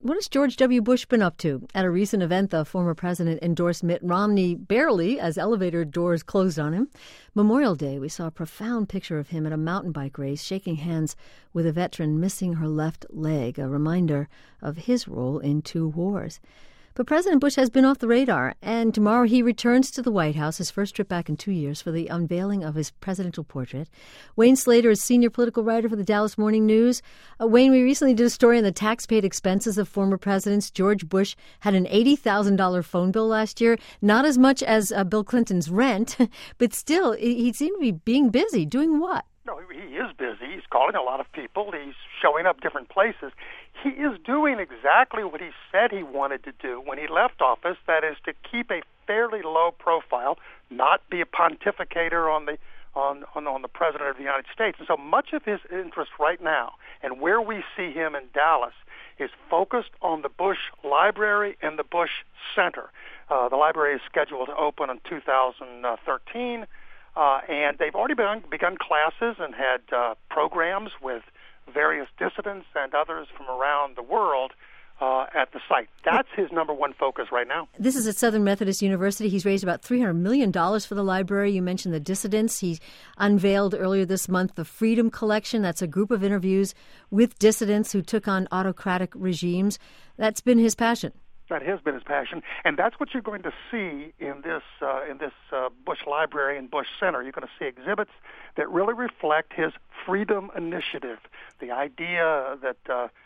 What has George W. Bush been up to? At a recent event, the former president endorsed Mitt Romney barely as elevator doors closed on him. Memorial Day, we saw a profound picture of him at a mountain bike race, shaking hands with a veteran missing her left leg, a reminder of his role in two wars. But President Bush has been off the radar, and tomorrow he returns to the White House, his first trip back in 2 years, for the unveiling of his presidential portrait. Wayne Slater is senior political writer for the Dallas Morning News. Wayne, we recently did a story on the tax-paid expenses of former presidents. George Bush had an $80,000 phone bill last year, not as much as Bill Clinton's rent, but still, he seemed to be being busy. Doing what? No, he is busy. He's calling a lot of people. He's showing up different places. He is doing exactly what he said he wanted to do when he left office, that is to keep a fairly low profile, not be a pontificator on the President of the United States. And so much of his interest right now, and where we see him in Dallas, is focused on the Bush Library and the Bush Center. The library is scheduled to open in 2013, and they've already begun classes and had programs with various dissidents and others from around the world at the site. That's his number one focus right now. This is at Southern Methodist University. He's raised about $300 million for the library. You mentioned the dissidents. He unveiled earlier this month the Freedom Collection. That's a group of interviews with dissidents who took on autocratic regimes. That's been his passion. That has been his passion, and that's what you're going to see in this Bush Library and Bush Center. You're going to see exhibits that really reflect his freedom initiative, the idea that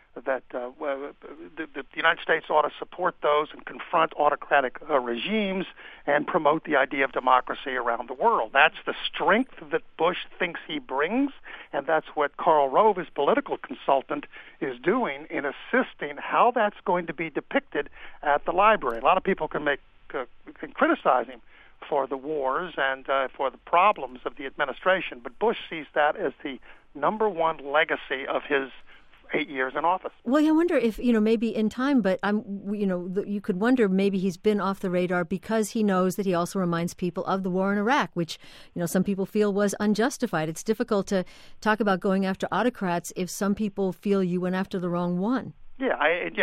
the United States ought to support those and confront autocratic regimes and promote the idea of democracy around the world. That's the strength that Bush thinks he brings, and that's what Karl Rove, his political consultant, is doing in assisting how that's going to be depicted at the library. A lot of people can criticize him for the wars and for the problems of the administration, but Bush sees that as the number one legacy of his 8 years in office. Well, I wonder if, maybe in time, but you could wonder maybe he's been off the radar because he knows that he also reminds people of the war in Iraq, which, some people feel was unjustified. It's difficult to talk about going after autocrats if some people feel you went after the wrong one. Yeah,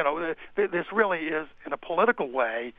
this really is, in a political way,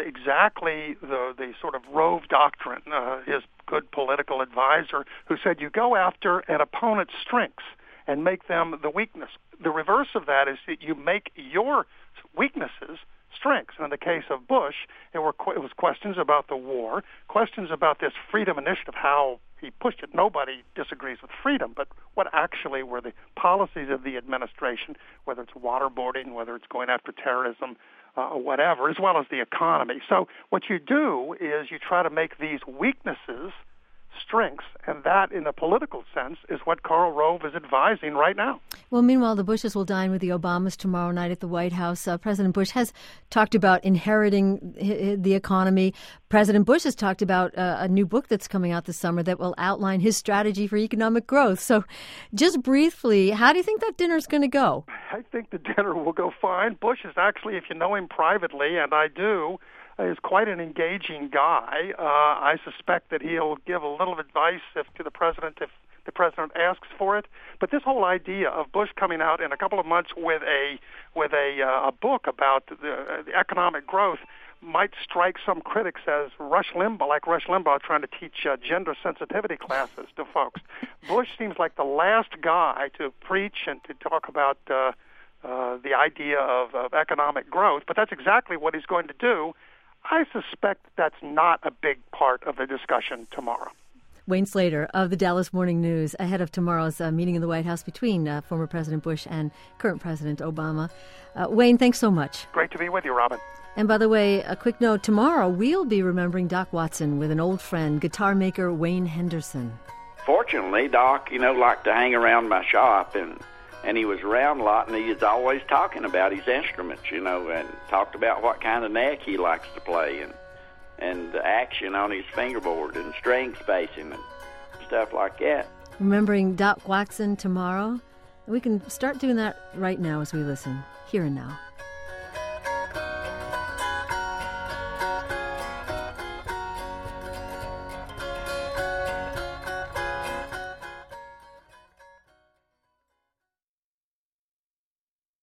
exactly the sort of Rove doctrine, his good political advisor, who said you go after an opponent's strengths and make them the weakness. The reverse of that is that you make your weaknesses strengths. And in the case of Bush, it was questions about the war, questions about this freedom initiative, how he pushed it. Nobody disagrees with freedom, but what actually were the policies of the administration, whether it's waterboarding, whether it's going after terrorism, or whatever, as well as the economy. So what you do is you try to make these weaknesses strengths, and that, in a political sense, is what Karl Rove is advising right now. Well, meanwhile, the Bushes will dine with the Obamas tomorrow night at the White House. President Bush has talked about inheriting the economy. President Bush has talked about a new book that's coming out this summer that will outline his strategy for economic growth. So just briefly, how do you think that dinner's going to go? I think the dinner will go fine. Bush is actually, if you know him privately, and I do, is quite an engaging guy. I suspect that he'll give a little advice to the president if the president asks for it. But this whole idea of Bush coming out in a couple of months with a book about the economic growth might strike some critics as Rush Limbaugh trying to teach gender sensitivity classes to folks. Bush seems like the last guy to preach and to talk about the idea of economic growth, but that's exactly what he's going to do. I suspect that's not a big part of the discussion tomorrow. Wayne Slater of the Dallas Morning News, ahead of tomorrow's meeting in the White House between former President Bush and current President Obama. Wayne, thanks so much. Great to be with you, Robin. And by the way, a quick note, tomorrow we'll be remembering Doc Watson with an old friend, guitar maker Wayne Henderson. Fortunately, Doc, liked to hang around my shop, and he was around a lot, and he was always talking about his instruments, and talked about what kind of neck he likes to play, and the action on his fingerboard, and string spacing, and stuff like that. Remembering Doc Watson tomorrow. We can start doing that right now as we listen, here and now.